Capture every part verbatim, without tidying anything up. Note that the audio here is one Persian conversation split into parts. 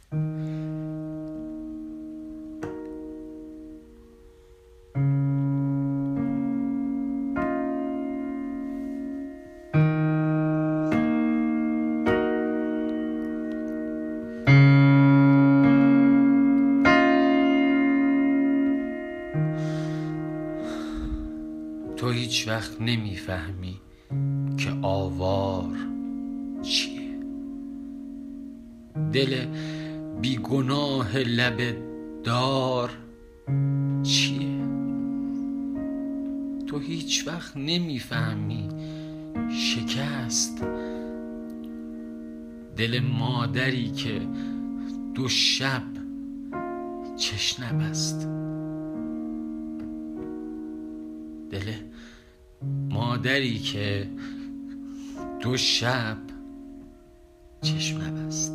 تو هیچ وقت نمیفهمی که آوار چیه، دل بیگناه لب دار چیه. تو هیچ وقت نمیفهمی شکست، دل مادری که دو شب چش نبست، دل مادری که دو شب چشم نبست.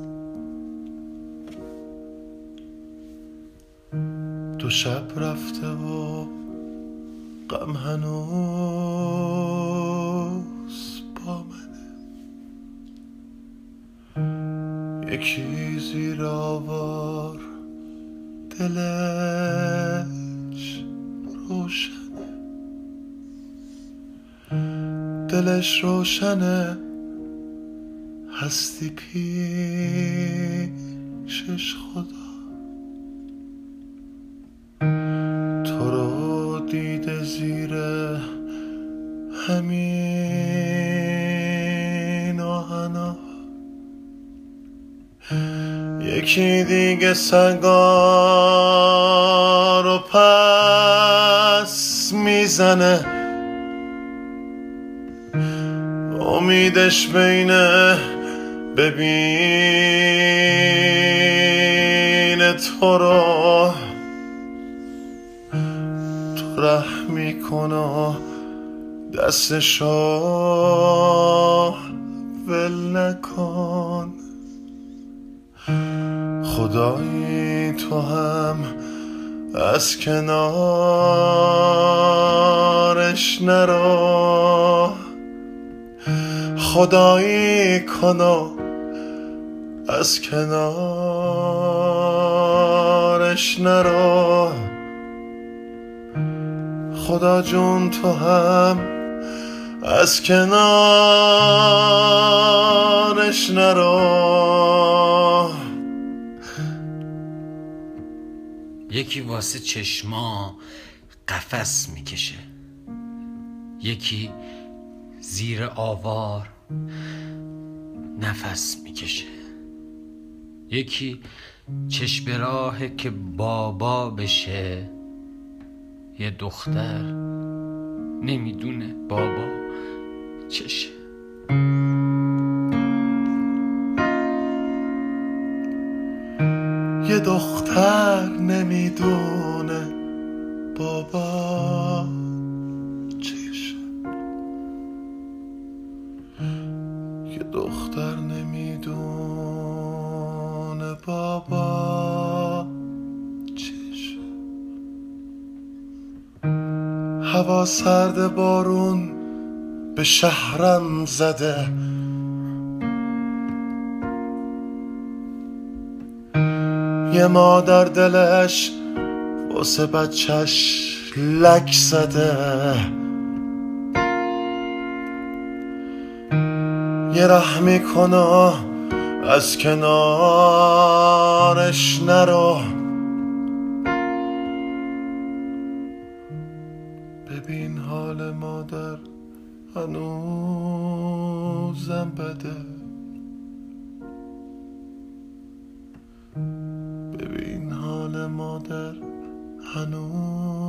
دو شب رفته و غم هنوز با منه، یکی زیر آوار دلش روشنه، دلش روشنه هستی پیشش خدا. تو رو دیده زیر همین آهنا، یکی دیگه سنگا رو پس میزنه، امیدش بینه ببینه تو رو، تو رحم میکنه دستشو ول نکن. خدایی تو هم از کنارش نرو، خدایی کنو از کنارش نرو. خدا جون تو هم از کنارش نرو. یکی واسه چشما قفس میکشه، یکی زیر آوار نفس میکشه، یکی چشم راهه که بابا بشه، یه دختر نمیدونه بابا چشه. یه دختر نمیدونه بابا چشه، یه دختر نمیدونه بابا چشه. هوا سرد بارون به شهرم زده، یه مادر دلش واسه بچهش لک زده، یه رحمی کنه از کنارش نرو. ببین حال مادر هنوزم بده، ببین حال مادر هنوز